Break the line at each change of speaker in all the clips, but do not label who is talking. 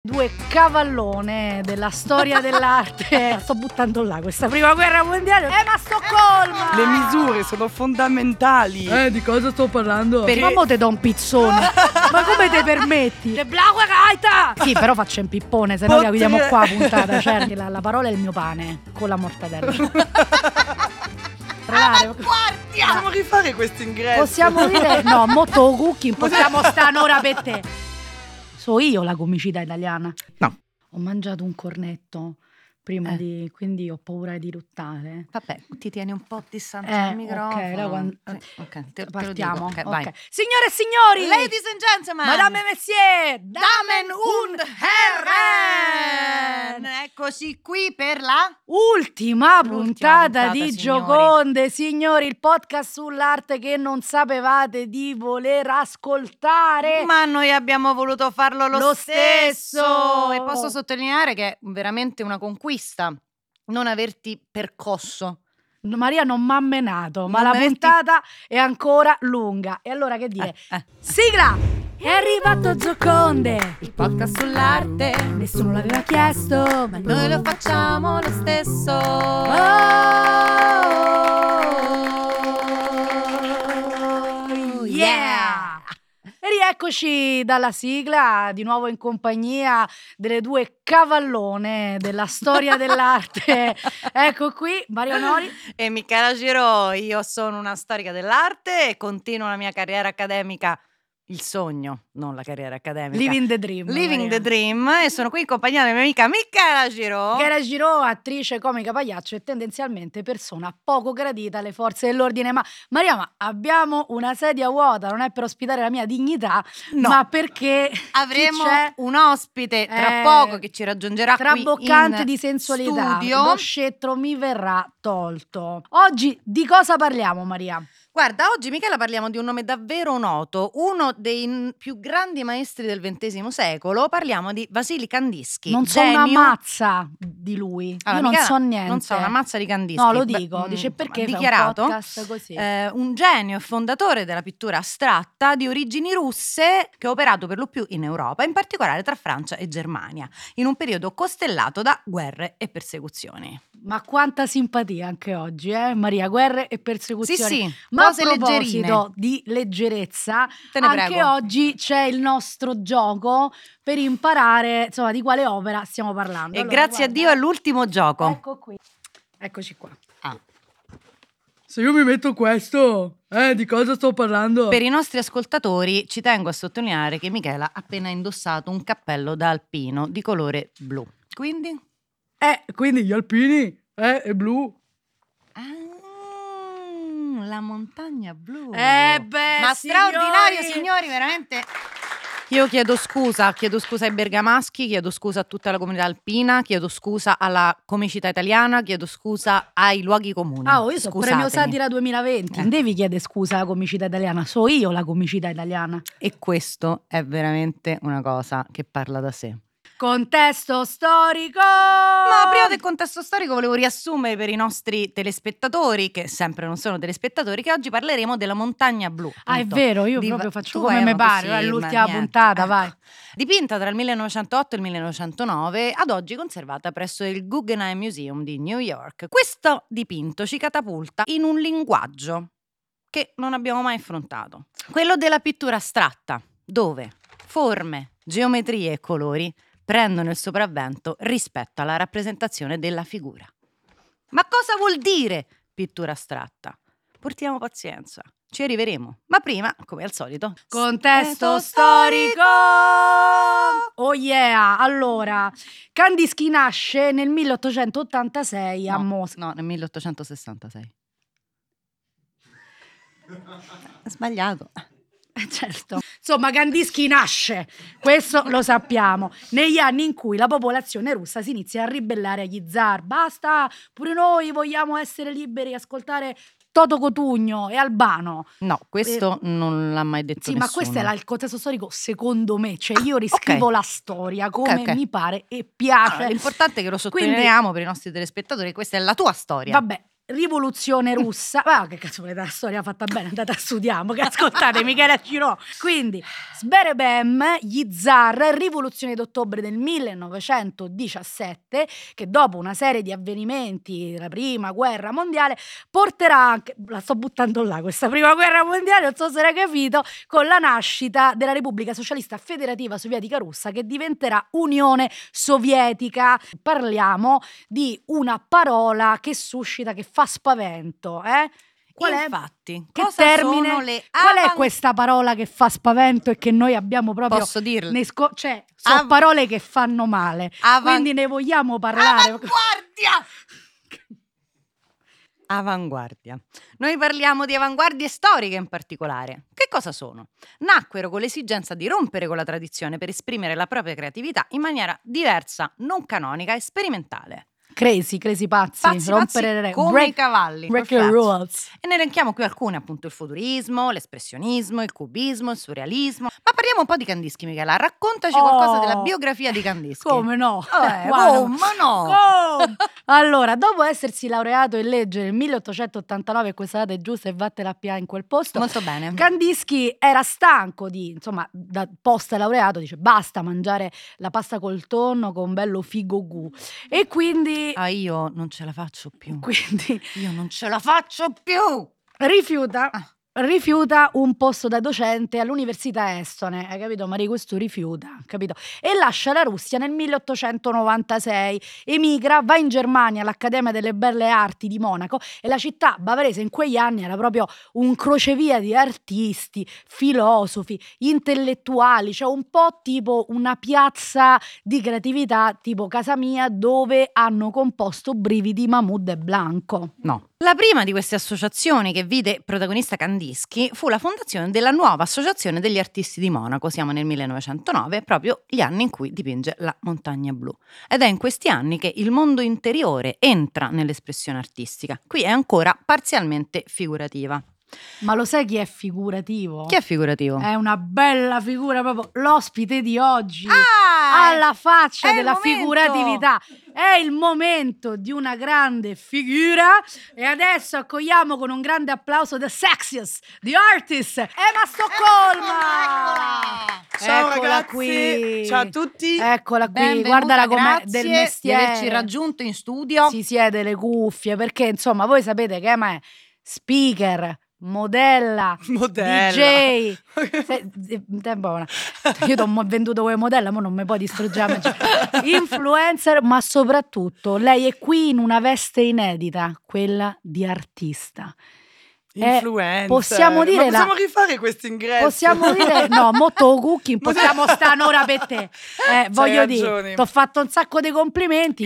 Due cavallone della storia dell'arte. Sto buttando là questa prima guerra mondiale. Ma Stoccolma!
Le misure sono fondamentali.
Di cosa sto parlando?
Ma mo te do un pizzone. Ma come te permetti? Che blaua gaita! Sì, però faccio un pippone, se no la guidiamo qua a puntata. Cioè, la parola è il mio pane con la mortadella.
Possiamo rifare questo ingresso?
Possiamo dire? No, motto cooking, possiamo sta un'ora per te. So io la comicità italiana.
No.
Ho mangiato un cornetto prima quindi ho paura di ruttare.
Vabbè, ti tieni un po' distante dal microfono.
Te lo dico.
Okay,
vai.
vai.
Signore e signori,
ladies and gentlemen,
madame e messieurs,
Damen und Herren, eccoci qui per la
ultima puntata di
signori.
Gioconde, signori, il podcast sull'arte che non sapevate di voler ascoltare.
Ma noi abbiamo voluto farlo lo
stesso.
E posso sottolineare che è veramente una conquista non averti percosso.
Maria non m'ha menato, ma la puntata è ancora lunga. E allora che dire? Sigla! È arrivato Gioconde,
Il podcast sull'arte,
nessuno l'aveva chiesto, ma
noi lo facciamo lo stesso.
Oh, yeah! E rieccoci dalla sigla, di nuovo in compagnia delle due cavallone della storia dell'arte. Ecco qui, Mario Nori
e Michela Giro. Io sono una storica dell'arte e continuo la mia carriera accademica, il sogno, non la carriera accademica.
Living the dream.
Living the dream, e sono qui in compagnia della mia amica Michela Giro.
Michela Giro, attrice, comica, pagliaccio e tendenzialmente persona poco gradita alle forze dell'ordine. Ma Maria, abbiamo una sedia vuota, non è per ospitare la mia dignità,
no,
ma perché
avremo un ospite tra poco che ci raggiungerà
traboccante
qui in
di sensualità.
studio.
Lo scettro mi verrà tolto. Oggi di cosa parliamo, Maria?
Guarda, oggi Michela parliamo di un nome davvero noto, uno dei più grandi maestri del XX secolo. Parliamo di Vasily Kandinsky.
Non so una mazza di lui.
Allora,
io non
Michela
so niente.
Non so una mazza di Kandinsky.
No, lo dico. Dice perché
dichiarato,
fa un podcast così.
Un genio e fondatore della pittura astratta di origini russe che ha operato per lo più in Europa, in particolare tra Francia e Germania, in un periodo costellato da guerre e persecuzioni.
Ma quanta simpatia anche oggi, Maria? Guerre e persecuzioni.
Sì.
Ma a
proposito
leggerine. Di leggerezza, anche
prego.
oggi c'è il nostro gioco per imparare, insomma, di quale opera stiamo parlando.
E allora, grazie a Dio è l'ultimo gioco.
Ecco qui. Eccoci qua.
Se io mi metto questo, di cosa sto parlando?
Per i nostri ascoltatori ci tengo a sottolineare che Michela ha appena indossato un cappello da alpino di colore blu. Quindi
gli alpini, è blu.
La montagna blu.
Ma
straordinario, signori, veramente. Io chiedo scusa ai bergamaschi, chiedo scusa a tutta la comunità alpina, chiedo scusa alla comicità italiana, chiedo scusa ai luoghi comuni.
Io sono premio Satira 2020, non devi chiedere scusa alla comicità italiana, so io la comicità italiana.
E questo è veramente una cosa che parla da sé.
Contesto storico!
Ma prima del contesto storico volevo riassumere per i nostri telespettatori, che sempre non sono telespettatori, che oggi parleremo della montagna blu.
È vero, io proprio faccio come mi pare, è l'ultima puntata, vai.
Dipinta tra il 1908 e il 1909, ad oggi conservata presso il Guggenheim Museum di New York. Questo dipinto ci catapulta in un linguaggio che non abbiamo mai affrontato, quello della pittura astratta, dove forme, geometrie e colori prendono il sopravvento rispetto alla rappresentazione della figura. Ma cosa vuol dire pittura astratta? Portiamo pazienza, ci arriveremo. Ma prima, come al solito,
contesto storico! Oh yeah! Allora, Kandinsky nasce nel 1886 a Mosca.
No, nel 1866. Sbagliato.
Certo. Insomma, Kandinsky nasce, questo lo sappiamo, negli anni in cui la popolazione russa si inizia a ribellare agli zar. Basta, pure noi vogliamo essere liberi, ascoltare Toto Cotugno e Albano.
No, questo non l'ha mai detto nessuno.
Ma questo è il contesto storico secondo me, cioè io riscrivo la storia come mi pare e piace.
L'importante è che lo sottolineiamo per i nostri telespettatori, questa è la tua storia.
Vabbè, rivoluzione russa. Che cazzo volete, la storia fatta bene, andate a studiare, che ascoltate Michela Ciro. Quindi Sberebem, gli zar, rivoluzione d'ottobre del 1917, che dopo una serie di avvenimenti, la prima guerra mondiale, porterà anche, la sto buttando là, questa prima guerra mondiale, non so se l'hai capito, con la nascita della Repubblica Socialista Federativa Sovietica Russa, che diventerà Unione Sovietica. Parliamo di una parola che suscita, che fa spavento, Qual è?
Infatti,
Che
cosa
termine?
sono le
Qual è questa parola che fa spavento e che noi abbiamo proprio?
Posso dirlo?
Cioè, sono parole che fanno male. Quindi ne vogliamo parlare.
Avanguardia! Avanguardia. Noi parliamo di avanguardie storiche in particolare. Che cosa sono? Nacquero con l'esigenza di rompere con la tradizione per esprimere la propria creatività in maniera diversa, non canonica e sperimentale.
Crazy pazzi, rompere le regole.
Come i cavalli.
Break the
Perfetto.
rules.
E ne elenchiamo qui alcune, appunto il futurismo, l'espressionismo, il cubismo, il surrealismo. Ma parliamo un po' di Kandinsky, Michela. Raccontaci qualcosa della biografia di Kandinsky.
Come no?
Guarda. Come no?
Allora, dopo essersi laureato in legge nel 1889, questa data è giusta e vattene a pià in quel posto.
Molto bene.
Kandinsky era stanco da post laureato, dice basta mangiare la pasta col tonno con bello figo gu. E quindi
Io non ce la faccio più.
Quindi
Io non ce la faccio più.
rifiuta un posto da docente all'università estone, hai capito? Maria, questo rifiuta, capito? E lascia la Russia nel 1896, emigra, va in Germania all'Accademia delle Belle Arti di Monaco, e la città bavarese in quegli anni era proprio un crocevia di artisti, filosofi, intellettuali, cioè un po' tipo una piazza di creatività tipo casa mia, dove hanno composto Brividi, Mahmood e Blanco.
No. La prima di queste associazioni che vide protagonista Kandinsky fu la fondazione della nuova Associazione degli Artisti di Monaco. Siamo nel 1909, proprio gli anni in cui dipinge la Montagna Blu. Ed è in questi anni che il mondo interiore entra nell'espressione artistica. Qui è ancora parzialmente figurativa.
Ma lo sai chi è figurativo?
Chi è figurativo?
È una bella figura, proprio l'ospite di oggi. Alla faccia della figuratività. È il momento di una grande figura. E adesso accogliamo con un grande applauso the sexiest, the artist, Emma Stoccolma.
Ciao
Eccola
ragazzi,
qui.
ciao a tutti.
Eccola qui,
Benvenuta,
guardala com'è
grazie
del
di
mestiere.
averci raggiunto in studio.
Si siede le cuffie, perché insomma voi sapete che Emma è speaker, modella, DJ. Io ti ho venduto come modella, ma non mi puoi distruggere. Influencer, ma soprattutto lei è qui in una veste inedita, quella di artista.
Influencer.
Possiamo dire
ma possiamo rifare questo ingresso?
Possiamo dire no, motto cooking, possiamo stare un'ora per te. Voglio dire, ti ho fatto un sacco di complimenti.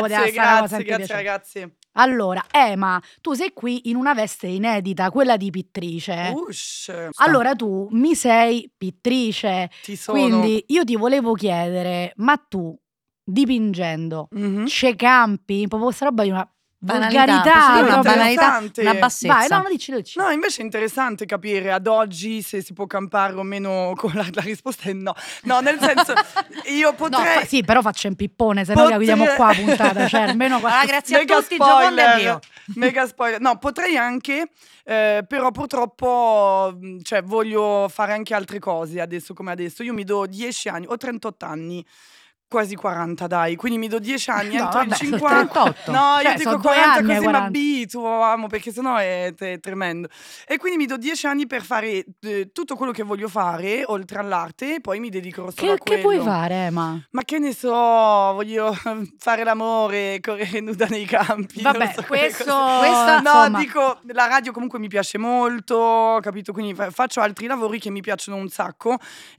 Grazie ragazzi.
Allora, Emma, tu sei qui in una veste inedita, quella di pittrice. Allora tu mi sei pittrice.
Ti sono.
Quindi io ti volevo chiedere, ma tu dipingendo c'è campi? Proprio questa roba di una volgarità,
una banalità, una bassezza.
Vai, no, dici.
No, invece è interessante capire ad oggi se si può campare o meno. Con la risposta è no. No, nel senso, io potrei.
No, sì, però faccio un pippone, se no la chiudiamo qua a puntata. Cioè, almeno
grazie
mega
a tutti,
spoiler,
Giovanni e Dio.
Mega spoiler. No, potrei anche, però purtroppo, cioè, voglio fare anche altre cose adesso come adesso. Io mi do 10 anni, ho 38 anni. Quasi 40, dai, quindi mi do 10 anni,
no,
entro
vabbè,
il 50.
38.
No,
Cioè,
io dico
sono
40
2 anni,
così mi
40.
abituo, amo, perché sennò è tremendo. E quindi mi do 10 anni per fare tutto quello che voglio fare, oltre all'arte, e poi mi dedicherò solo a quello.
Che vuoi fare, Emma?
Ma che ne so, voglio fare l'amore, correre nuda nei campi.
Vabbè,
non so,
questo
no,
insomma.
dico, la radio comunque mi piace molto, capito? Quindi faccio altri lavori che mi piacciono un sacco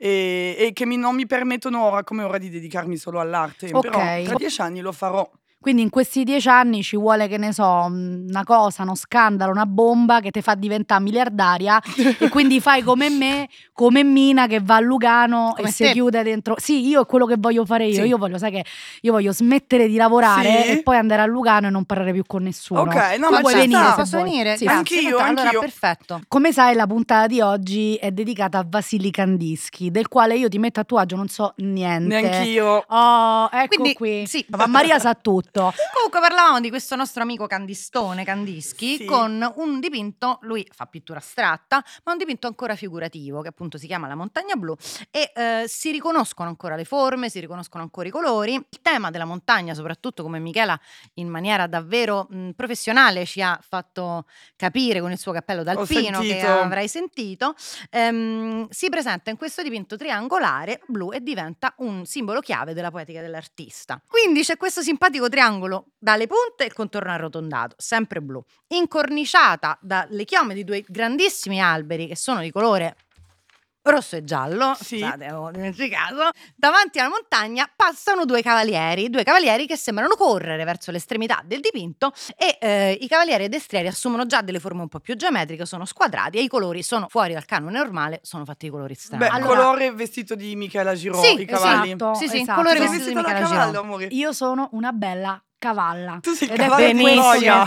e che non mi permettono ora come ora di dedicarmi solo all'arte. Però tra 10 anni lo farò.
Quindi in questi 10 anni ci vuole, che ne so, una cosa, uno scandalo, una bomba che ti fa diventare miliardaria e quindi fai come me, come Mina che va a Lugano
come
e si chiude dentro. Sì, io è quello che voglio fare io.
Sì.
Io voglio, sai che io voglio smettere di lavorare e poi andare a Lugano e non parlare più con nessuno.
Ok, no,
tu
ma
puoi
ci
venire
sta.
se
Posso
vuoi.
venire?
Sì,
Grazie.
Anch'io.
Allora, perfetto.
Come sai, la puntata di oggi è dedicata a Vasily Kandinsky, del quale io ti metto a tuo agio non so niente.
Neanch'io.
Oh, ecco
Quindi,
qui.
sì.
Papà Maria sa tutto. tutto.
Comunque parlavamo di questo nostro amico Candistone Candischi
Sì.
con un dipinto, lui fa pittura astratta, ma un dipinto ancora figurativo che appunto si chiama La Montagna Blu e si riconoscono ancora le forme, si riconoscono ancora i colori. Il tema della montagna, soprattutto come Michela in maniera davvero professionale ci ha fatto capire con il suo cappello d'alpino che
sentito.
avrai sentito, si presenta in questo dipinto triangolare blu e diventa un simbolo chiave della poetica dell'artista. Quindi c'è questo simpatico triangolo dalle punte e il contorno arrotondato, sempre blu, incorniciata dalle chiome di due grandissimi alberi che sono di colore rosso e giallo,
Sì.
scusate, avevo dimenticato. Davanti alla montagna passano due cavalieri che sembrano correre verso l'estremità del dipinto e i cavalieri destrieri assumono già delle forme un po' più geometriche, sono squadrati e i colori sono fuori dal canone normale, sono fatti di colori strani.
Beh,
Allora-
colore vestito di Michela Giro,
Sì,
i cavalli.
esatto.
Sì,
esatto.
colore
Sei
vestito di
vestita da
Michela
cavallo,
Girò.
amore.
Io sono una bella cavalla.
Tu sei il
Ed è
cavallo di
benissimo.
Troia.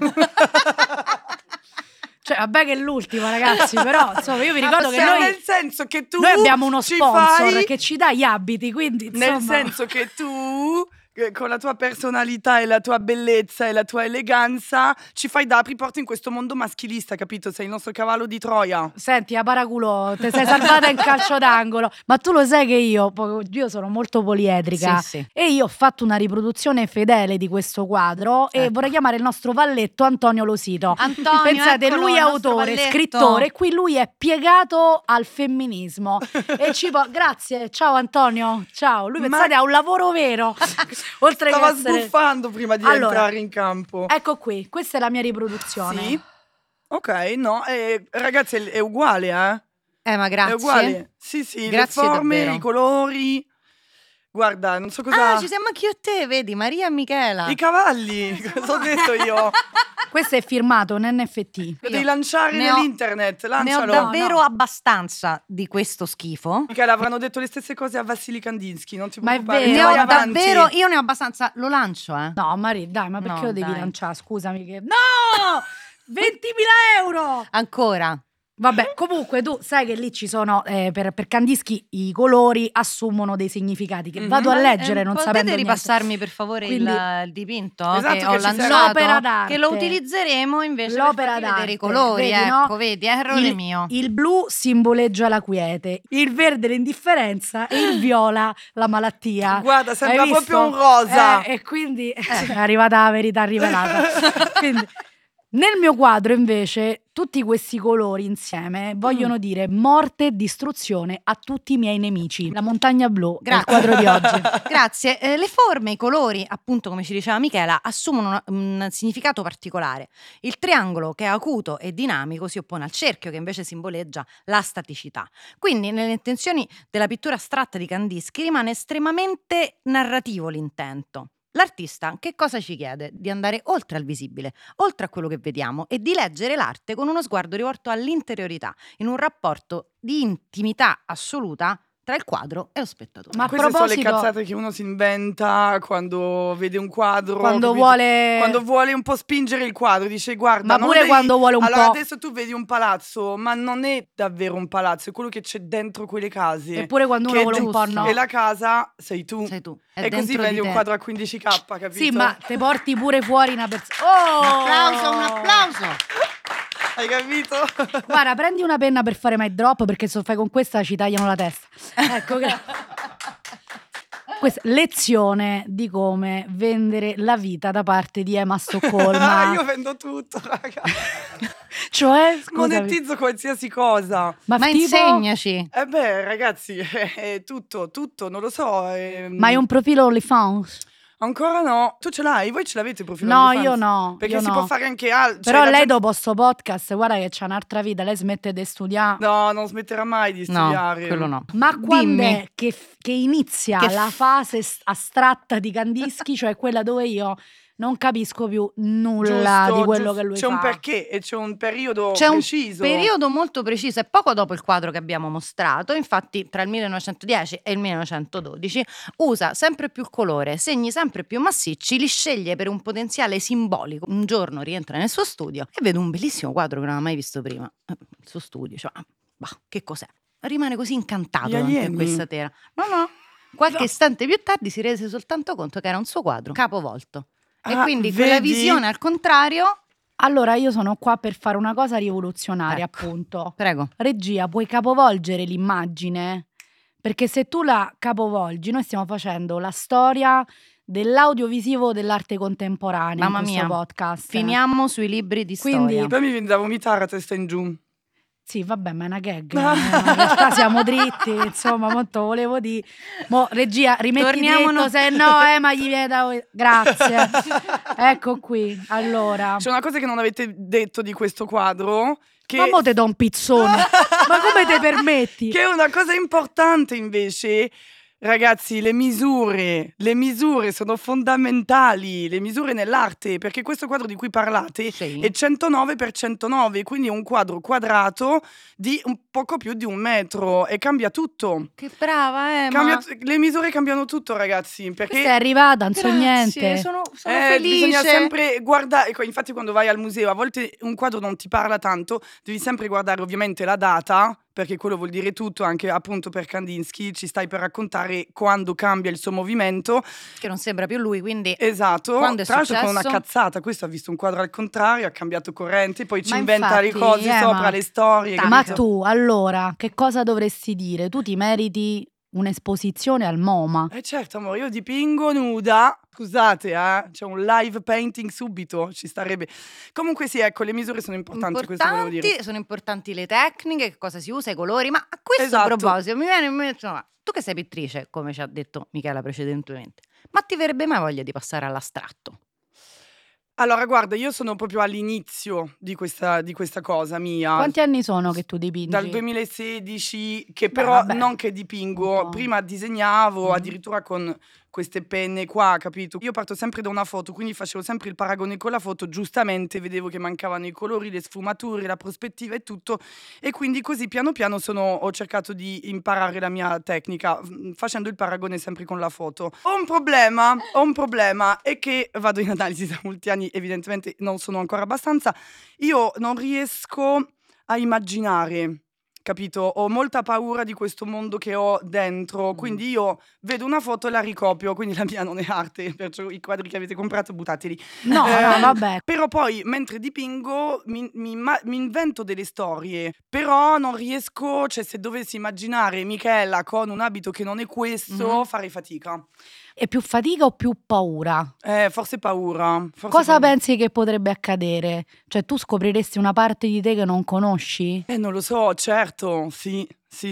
Cioè, vabbè che è l'ultima, ragazzi, però insomma io vi ricordo che
Cioè,
noi,
nel senso che tu
noi abbiamo uno
ci
sponsor
fai-
che ci dà gli abiti, quindi insomma...
Nel senso che tu, con la tua personalità e la tua bellezza e la tua eleganza, ci fai da apriporto in questo mondo maschilista, capito? Sei il nostro cavallo di Troia.
Senti, a paraculo, te sei salvata in calcio d'angolo, ma tu lo sai che io sono molto poliedrica
Sì, sì.
e io ho fatto una riproduzione fedele di questo quadro e
Ecco.
vorrei chiamare il nostro valletto Antonio Losito.
Antonio,
Pensate,
eccolo,
lui è
il nostro
autore,
valletto.
scrittore, qui lui è piegato al femminismo e grazie, ciao Antonio, ciao. Lui
Ma-
pensate ha un lavoro vero, oltre che
Stava
essere...
sbuffando prima di
Allora,
entrare in campo.
Ecco qui, questa è la mia riproduzione.
Sì. Ok, no, ragazzi, è uguale,
Ma grazie.
È uguale. Sì, sì,
Grazie
le forme,
davvero.
i colori. Guarda, non so cosa...
Ah, ci siamo anche io e te, vedi, Maria e Michela.
I cavalli, cosa ho detto io?
Questo è firmato un NFT.
Lo devi lanciare
ne ho-
nell'internet,
Ne ho
lancialo.
davvero
no.
abbastanza di questo schifo.
Michela, avranno detto le stesse cose a Vassili Kandinsky, non ti
Ma è
preoccupare.
vero.
Ne
vai
ho
avanti.
davvero, io ne ho abbastanza. Lo lancio,
No, Mari, dai, ma perché
No,
lo devi
dai.
lanciare? Scusami che... No! 20.000 euro!
Ancora.
Vabbè, comunque tu sai che lì ci sono, per Kandinsky i colori assumono dei significati che vado a leggere non
Potete
sapendo niente.
ripassarmi per favore
Quindi-
il dipinto
Esatto,
che
che
ho
ci serve.
lanciato?
L'opera d'arte.
Che lo utilizzeremo invece
L'opera
per farvi vedere i
d'arte,
colori.
vedi, no?
Ecco, vedi, errore mio.
Il blu simboleggia la quiete, il verde l'indifferenza e il viola la malattia.
Guarda, sembra
Hai
proprio
visto?
un rosa.
E quindi è arrivata la verità rivelata. Quindi, nel mio quadro invece tutti questi colori insieme vogliono dire morte e distruzione a tutti i miei nemici. La montagna blu è il quadro di oggi.
Grazie. Le forme, i colori, appunto come ci diceva Michela, assumono un significato particolare. Il triangolo, che è acuto e dinamico, si oppone al cerchio, che invece simboleggia la staticità. Quindi nelle intenzioni della pittura astratta di Kandinsky rimane estremamente narrativo l'intento. L'artista che cosa ci chiede? Di andare oltre al visibile, oltre a quello che vediamo e di leggere l'arte con uno sguardo rivolto all'interiorità, in un rapporto di intimità assoluta tra il quadro e lo spettatore.
Ma a
Queste sono le
proposito,
cazzate che uno si inventa quando vede un quadro.
quando
capito?
vuole...
Quando vuole un po' spingere il quadro, dice guarda,
Ma
non
pure
devi-
quando vuole un
allora,
po'.
adesso tu vedi un palazzo, ma non è davvero un palazzo, è quello che c'è dentro quelle case.
Eppure quando uno
Che
vuole un po'
giusto.
no.
E la casa sei tu.
Sei tu. È
E così
dentro
vedi
di
un
te.
quadro a 15k, capito?
Sì, ma te porti pure fuori una persona. Oh!
Un applauso.
Hai capito?
Guarda, prendi una penna per fare my drop perché se lo fai con questa ci tagliano la testa. Ecco che... Questa lezione di come vendere la vita da parte di Emma Stoccolma.
Io vendo tutto, raga.
Cioè, scusami,
Monetizzo qualsiasi cosa.
ma
Ma
tipo...
insegnaci.
Ragazzi, è tutto, non lo so.
Ma hai un profilo OnlyFans?
Ancora no. Tu ce l'hai? Voi ce l'avete il profilo
No,
OnlyFans?
io no.
Perché
io
si
no.
può fare anche altro.
Però lei dopo sto podcast, guarda che c'ha un'altra vita, lei smette di studiare.
No, non smetterà mai di
No,
studiare.
quello no.
Ma quando
Dimmi.
è che inizia
Che
la fase astratta di Kandinsky, cioè quella dove io non capisco più nulla
Giusto,
di quello
giusto.
che lui
C'è
fa.
un perché e c'è un periodo
C'è un
preciso.
periodo molto preciso, è poco dopo il quadro che abbiamo mostrato, infatti tra il 1910 e il 1912 usa sempre più colore, segni sempre più massicci, li sceglie per un potenziale simbolico. Un giorno rientra nel suo studio e vede un bellissimo quadro che non ha mai visto prima. Il suo studio, cioè, bah, che cos'è? Rimane così incantato
Gli
anche
alieni?
questa sera. No. Qualche istante più tardi si rese soltanto conto che era un suo quadro capovolto. e quindi quella
vedi?
visione al contrario.
Allora io sono qua per fare una cosa rivoluzionaria,
Ecco.
appunto.
Prego.
Regia, puoi capovolgere l'immagine? Perché se tu la capovolgi, noi stiamo facendo la storia dell'audiovisivo dell'arte contemporanea
Mamma
in questo
mia.
podcast.
Finiamo sui libri di
Quindi-
storia.
Poi mi viene da vomitare a testa in giù.
Sì, vabbè, ma è una gag. Ma in realtà siamo dritti, insomma, molto volevo dire. Mo, regia, rimetti
Torniamo
dritto,
no-
se no, ma gli viene da... Grazie. Ecco qui, allora.
C'è una cosa che non avete detto di questo quadro, che,
Ma mo te do un pizzone. Ma come te permetti?
che è una cosa importante invece. Ragazzi, le misure sono fondamentali, le misure nell'arte, perché questo quadro di cui parlate
Sì.
è 109 per 109, quindi è un quadro quadrato di un poco più di 1 metro e cambia tutto.
Che brava,
Le misure cambiano tutto, ragazzi,
Questa è
perché
arrivata, non so
Grazie,
niente.
sono
bisogna
felice.
sempre guardare, ecco, infatti quando vai al museo, a volte un quadro non ti parla tanto, devi sempre guardare ovviamente la data, perché quello vuol dire tutto, anche appunto per Kandinsky, ci stai per raccontare quando cambia il suo movimento.
Che non sembra più lui, quindi
Esatto,
Quando è
tra l'altro con una
successo?
cazzata, questo ha visto un quadro al contrario, ha cambiato corrente, poi ci
Ma
inventa le
infatti,
cose sopra,
ma-
le storie.
Ma
capito?
tu, allora, che cosa dovresti dire? Tu ti meriti un'esposizione al MoMA.
Certo, amore, io dipingo nuda. Scusate, c'è un live painting subito, ci starebbe. Comunque sì, ecco, le misure sono importanti, questo volevo dire.
sono importanti le tecniche, che cosa si usa, i colori. Ma a questo
Esatto.
proposito mi viene in mente, no, tu che sei pittrice, come ci ha detto Michela precedentemente, ma ti verrebbe mai voglia di passare all'astratto?
Allora, guarda, io sono proprio all'inizio di questa cosa mia.
Quanti anni sono che tu dipingi?
Dal 2016, che
Beh,
però
vabbè.
non che
Un
dipingo,
po'.
prima disegnavo
Mhm.
addirittura con queste penne qua, capito? Io parto sempre da una foto, quindi facevo sempre il paragone con la foto, giustamente vedevo che mancavano i colori, le sfumature, la prospettiva e tutto, e quindi così piano piano ho cercato di imparare la mia tecnica, facendo il paragone sempre con la foto. Ho un problema, è che vado in analisi da molti anni, evidentemente non sono ancora abbastanza, io non riesco a immaginare, capito? Ho molta paura di questo mondo che ho dentro, quindi io vedo una foto e la ricopio, quindi la mia non è arte, perciò i quadri che avete comprato buttateli.
No, no, vabbè.
Però poi mentre dipingo mi invento delle storie, però non riesco, cioè se dovessi immaginare Michela con un abito che non è questo, farei fatica.
È più fatica o più paura?
Forse paura. Forse
Cosa
paura.
pensi che potrebbe accadere? Cioè tu scopriresti una parte di te che non conosci?
Non lo so, certo, sì.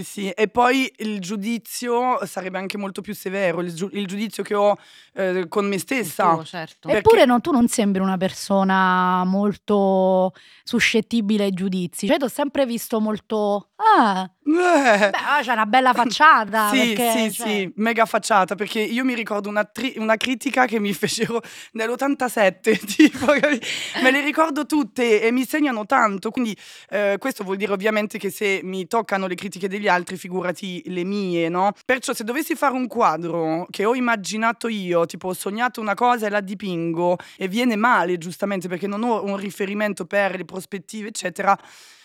E poi il giudizio sarebbe anche molto più severo, il giudizio che ho con me stessa.
Certo.
Perché-
Eppure tu non sembri una persona molto suscettibile ai giudizi. Cioè, ti ho sempre visto molto... Beh, c'è una bella facciata.
Sì,
perché,
sì,
cioè,
sì, mega facciata, perché io mi ricordo una critica che mi fecero nell'87, tipo, me le ricordo tutte e mi segnano tanto, quindi questo vuol dire ovviamente che se mi toccano le critiche degli altri, figurati le mie, no? Perciò se dovessi fare un quadro che ho immaginato io, tipo ho sognato una cosa e la dipingo e viene male, giustamente, perché non ho un riferimento per le prospettive, eccetera,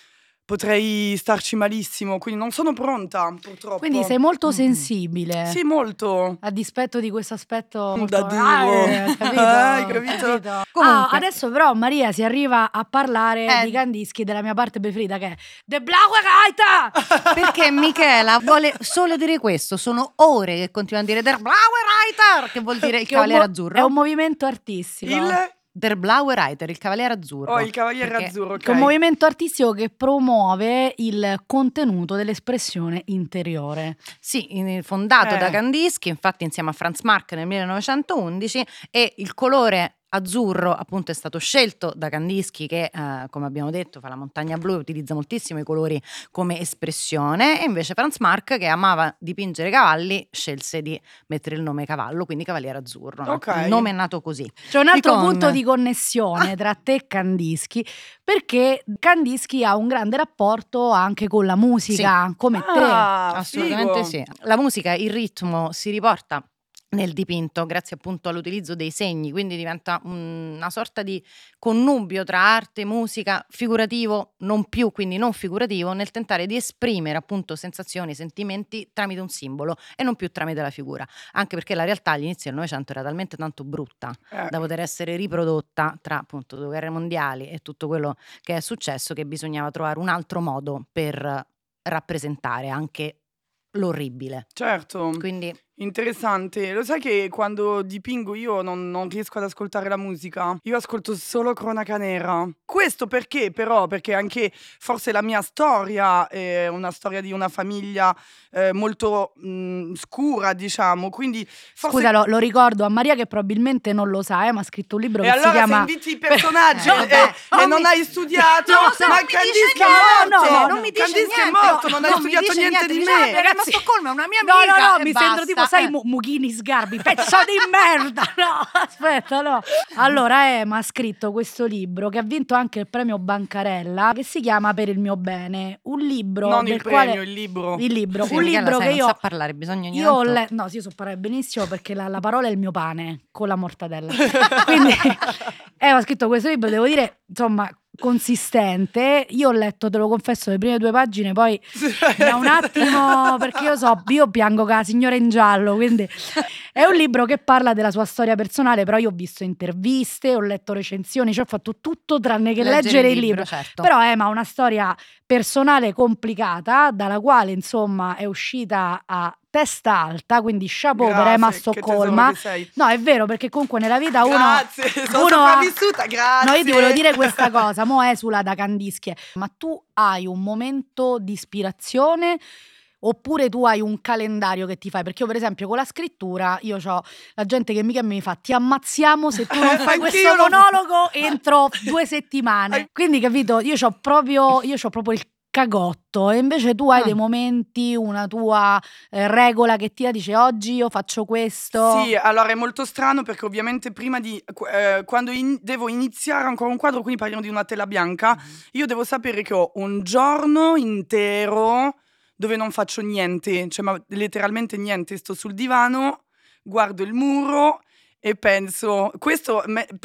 potrei starci malissimo, quindi non sono pronta, purtroppo.
quindi sei molto sensibile.
Sì, molto.
A dispetto di questo aspetto
Da
molto...
Dio.
capito?
Hai capito?
Comunque.
Adesso però Maria si arriva a parlare di Kandinsky, della mia parte preferita, che è The Blaue Reiter!
Perché Michela vuole solo dire questo, sono ore che continua a dire Der Blaue Reiter, che vuol dire il
Che è un
cavaliere
mo-
azzurro.
È un movimento artistico.
Der Blaue Reiter, il cavaliere azzurro.
Oh, il cavaliere
Perché
azzurro, ok.
Che è un movimento artistico che promuove il contenuto dell'espressione interiore.
Sì, fondato da
Eh.
Kandinsky, infatti insieme a Franz Marc nel 1911, e il colore azzurro appunto è stato scelto da Kandinsky che come abbiamo detto fa la montagna blu e utilizza moltissimo i colori come espressione, e invece Franz Marc, che amava dipingere cavalli, scelse di mettere il nome cavallo, quindi cavaliere azzurro, no?
Ok.
Il nome è nato così.
C'è un altro
Con-
punto di connessione tra te e Kandinsky, perché Kandinsky ha un grande rapporto anche con la musica, come te.
Assolutamente
figo.
sì. La musica, il ritmo si riporta nel dipinto, grazie appunto all'utilizzo dei segni, quindi diventa una sorta di connubio tra arte, musica, figurativo, non più, quindi non figurativo, nel tentare di esprimere appunto sensazioni, sentimenti tramite un simbolo e non più tramite la figura, anche perché la realtà all'inizio del Novecento era talmente tanto brutta da poter essere riprodotta tra appunto 2 guerre mondiali e tutto quello che è successo, che bisognava trovare un altro modo per rappresentare anche l'orribile.
Certo.
Quindi
Interessante. Lo sai che quando dipingo io non riesco ad ascoltare la musica? Io ascolto solo cronaca nera. Questo perché però? Perché anche forse la mia storia è una storia di una famiglia molto scura, diciamo. Quindi forse...
Scusa, lo ricordo a Maria che probabilmente non lo sa, ma ha scritto un libro
E
che
allora
si chiama...
se inviti i personaggi
vabbè,
e non hai studiato, ma Candice è morto!
non mi dice
Candice è
niente,
morto, non hai
mi
studiato
dice
niente di
dice,
me.
"Ah,
Ragazzi,
ma Stoccolma è una mia
No,
amica e
mi sento tipo,
basta."
sai, Mughini Sgarbi, pezzo di merda. No, aspetta, no. Allora, Ema ha scritto questo libro che ha vinto anche il premio Bancarella, che si chiama Per il mio bene. Un libro
Non
del
il premio,
quale...
il libro.
Il libro,
Sì,
un
Michela,
libro
sai,
che
non
io...
sa parlare, bisogna ogni
Io ho
tanto-
no, sì, io so parlare benissimo perché la parola è il mio pane con la mortadella. Quindi ho scritto questo libro, devo dire, insomma, consistente. Io ho letto, te lo confesso, le prime 2 pagine, poi da un attimo, perché io piango con la signora in giallo, quindi è un libro che parla della sua storia personale, però io ho visto interviste, ho letto recensioni, cioè ho fatto tutto tranne che leggere il libro.
certo.
Però Ema ha una storia personale complicata, dalla quale insomma è uscita a testa alta, quindi chapeau per Ema
Grazie, che
Stoccolma.
tesoro che sei.
No, è vero, perché comunque nella vita
Grazie, sono
uno ha...
sopravvissuta, grazie.
No, io ti volevo dire questa cosa, mo esula da Candischie, ma tu hai un momento di ispirazione oppure tu hai un calendario che ti fai? Perché io per esempio con la scrittura, io ho la gente che mi fa ti ammazziamo se tu non fai
Anch'io
questo
lo-
monologo entro 2 settimane. Quindi capito, io c'ho proprio il cagotto, e invece tu hai dei momenti, una tua regola che ti dice oggi io faccio questo.
Sì, allora è molto strano perché ovviamente prima di quando devo iniziare ancora un quadro, quindi parliamo di una tela bianca, io devo sapere che ho un giorno intero dove non faccio niente, cioè ma letteralmente niente, sto sul divano, guardo il muro e penso, questo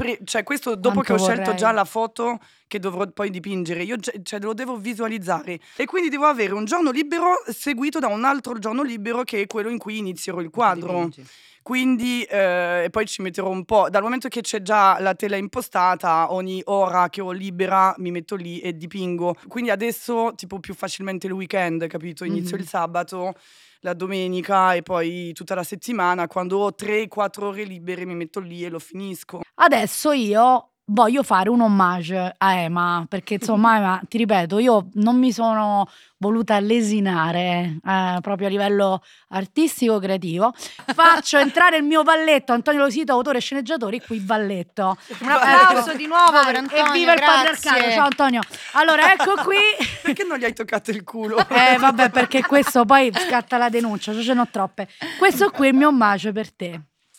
dopo che ho
Quanto
scelto
vorrei.
già la foto che dovrò poi dipingere, io cioè lo devo visualizzare e quindi devo avere un giorno libero seguito da un altro giorno libero che è quello in cui inizierò il quadro. Quindi e poi ci metterò un po', dal momento che c'è già la tela impostata, ogni ora che ho libera mi metto lì e dipingo. Quindi adesso tipo più facilmente il weekend, capito? Inizio il sabato, la domenica e poi tutta la settimana, quando ho 3-4 ore libere mi metto lì e lo finisco.
Adesso io voglio fare un omaggio a Ema, perché insomma Ema, ti ripeto, io non mi sono voluta lesinare proprio a livello artistico creativo. Faccio entrare il mio valletto Antonio Losito, autore e sceneggiatore, qui valletto.
Un applauso
Ecco.
di nuovo
Vai,
per Antonio,
e viva il
grazie.
patriarcato, ciao Antonio. Allora ecco qui.
Perché non gli hai toccato il culo?
Vabbè, perché questo poi scatta la denuncia, cioè ce n'ho troppe. Questo qui è il mio omaggio per te.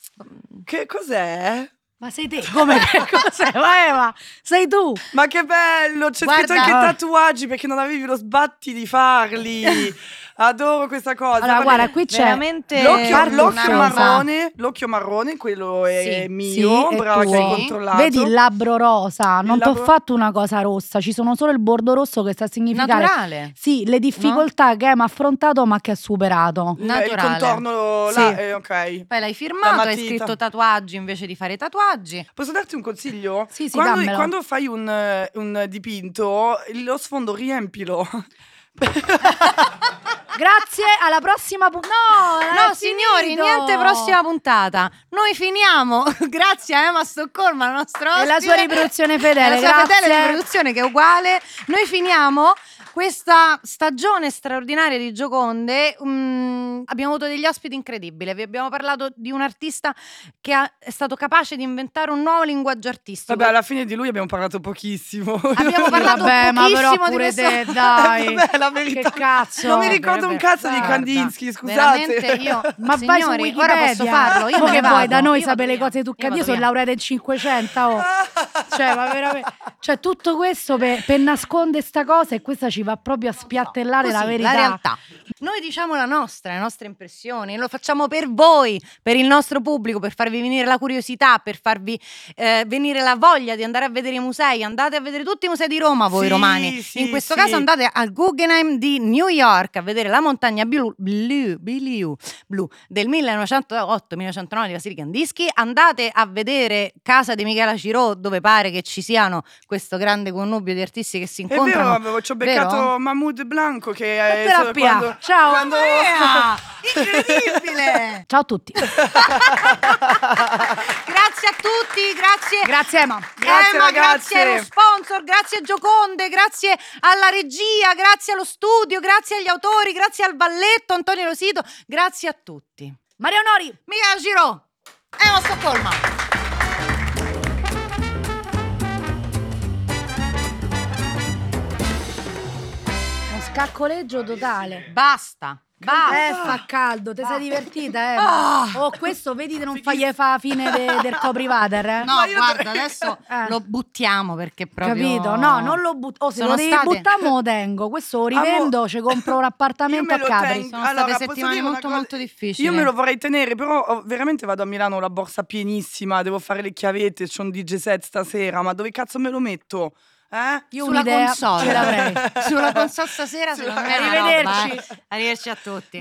Che cos'è?
Ma sei te? Come che cos'è? Ma Eva, sei tu.
Ma che bello! C'è scritto
Guarda.
anche tatuaggi perché non avevi lo sbatti di farli. Adoro questa cosa.
Allora, guarda, qui c'è
veramente
L'occhio
rosa.
l'occhio marrone, quello è
Sì,
mio,
sì, è
brava che hai
tuo.
controllato.
Vedi il labbro rosa, non ti ho
labbro-
fatto una cosa rossa, ci sono solo il bordo rosso che sta a significare
naturale.
sì, le difficoltà che Emma ha affrontato ma che ha superato.
Il
naturale.
contorno
Sì.
là, ok.
Poi l'hai
La
firmato, hai
matita.
scritto tatuaggi invece di fare tatuaggi.
Posso darti un consiglio?
Sì, dammelo.
Quando fai un dipinto, lo sfondo riempilo.
Grazie, alla prossima
No, signori, niente prossima puntata. Noi finiamo. Grazie a Ema Stoccolma, la nostra ospite.
E la sua riproduzione fedele,
E la sua fedele
grazie.
riproduzione che è uguale. Noi finiamo questa stagione straordinaria di Gioconde. Abbiamo avuto degli ospiti incredibili. Vi abbiamo parlato di un artista che è stato capace di inventare un nuovo linguaggio artistico.
Vabbè, alla fine di lui abbiamo parlato pochissimo.
Abbiamo parlato
Vabbè, ma però
pochissimo di
pure
questo.
te, dai.
Vabbè, la verità.
Che cazzo.
Non mi ricordo un cazzo di
Guarda,
Kandinsky, scusate.
Veramente io,
Ma vai su
signori,
Wikipedia.
ora posso farlo. Io
Mo
me ne
che vuoi
vado.
da noi
Io
sapere le
vado
cose
via.
tu. Io
vado
sono
via.
laureata in 500. Oh. Cioè, ma veramente. Cioè tutto questo per nascondere sta cosa, e questa ci va proprio a spiattellare la
Così,
verità.
la realtà. Noi diciamo la nostra, le nostre impressioni, lo facciamo per voi, per il nostro pubblico, per farvi venire la curiosità, per farvi venire la voglia di andare a vedere i musei. Andate a vedere tutti i musei di Roma, voi
Sì,
romani.
sì,
In questo
sì.
caso andate al Guggenheim di New York a vedere la montagna blu del 1908-1909 di Vasily Kandinsky. Andate a vedere Casa di Michela Ciro, dove pare che ci siano questo grande connubio di artisti che si
È
incontrano.
vero, ci ho beccato
vero?
Mahmoud Blanco che è
terapia.
quando,
Ciao.
quando-
Incredibile!
Ciao a tutti.
Grazie a tutti, grazie.
Grazie Emma.
Grazie,
Emma,
ragazze.
grazie allo sponsor, grazie a Gioconde, grazie alla regia, grazie allo studio, grazie agli autori, grazie al balletto Antonio Rosito, grazie a tutti.
Maria Onori.
Michela Giro, Emma Stoccolma.
Un scaccoleggio totale.
Basta.
Fa caldo, ti sei divertita, Emma? Oh, questo vedi che non fagli fa fine del coprivater, eh?
No,
Ma io-
guarda, adesso
Eh.
lo buttiamo perché proprio...
Capito? No, non lo butto. Oh, se
Sono
lo devi
state-
buttare, me lo tengo. Questo lo rivendo, ci compro un appartamento
Io
a
me lo
Capri.
tengo.
Sono
Allora,
state
posso
settimane
dire una
molto
cosa?
molto difficili.
Io me lo vorrei tenere, però veramente vado a Milano, ho la borsa pienissima, devo fare le chiavette, c'ho un DJ set stasera, ma dove cazzo me lo metto?
Io
Sulla
un'idea
console
ce l'avrei.
Sulla console stasera secondo me è una
Arrivederci.
roba, Arrivederci a tutti.